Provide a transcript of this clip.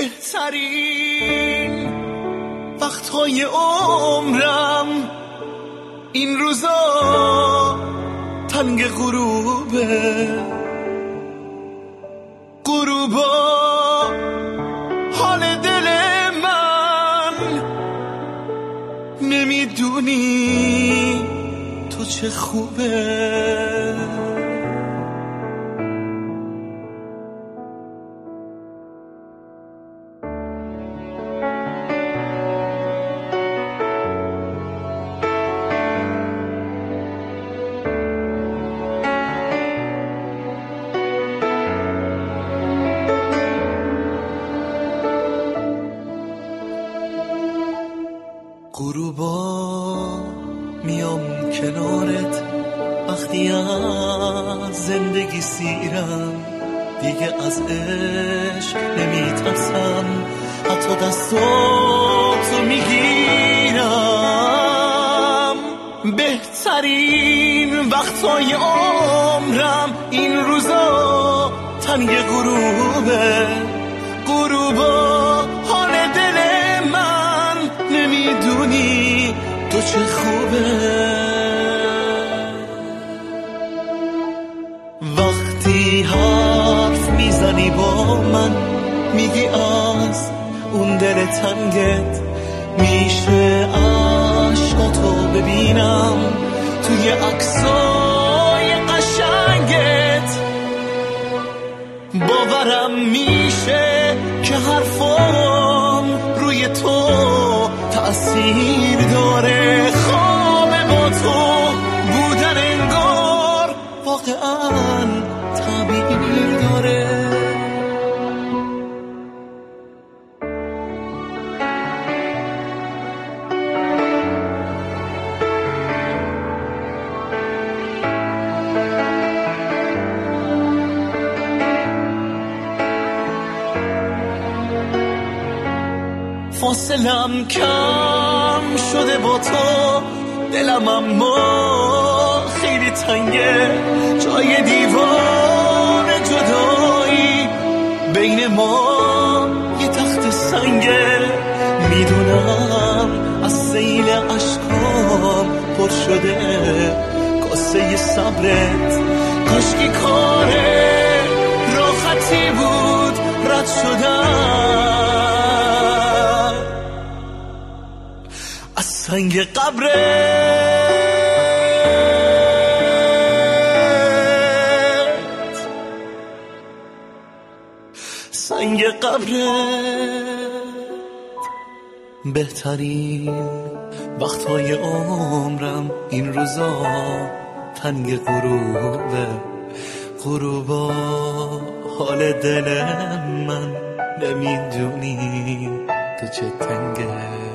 بهترین وقتهای عمرم این روزا تنگ غروبا حال دل من نمیدونی تو چه خوبه. غروبا میام کنارت وقتی از زندگی سیرم، دیگه از عشق نمیترسم، حتی دستاتو میگیرم. بهترین وقتای عمرم این روزا تنگ غروبا حال دل من نمیدونی تو چه خوبه. وقتی حرف میزنی با من میگی از اون دل تنگت میشه عشقاتو ببینم توی عکسای قشنگت. باورم میشه که حرفام روی تو تأثیر داره. خواب با تو بودن انگار واقعا تعبیر داره. فاصلم کم شده با تو، دلم اما خیلی تنگه. جای دیوار جدایی بین ما یه تخت سنگه. میدونم از سیل عشقام پر شده کاسه صبرت. کاشکی کار راحتی بود رد شدم از سنگ قبرت. سنگ قبرت. بهترین وقتهای عمرم این روزا تنگ غروبا حال دل من نمیدونی تو چه تنگه.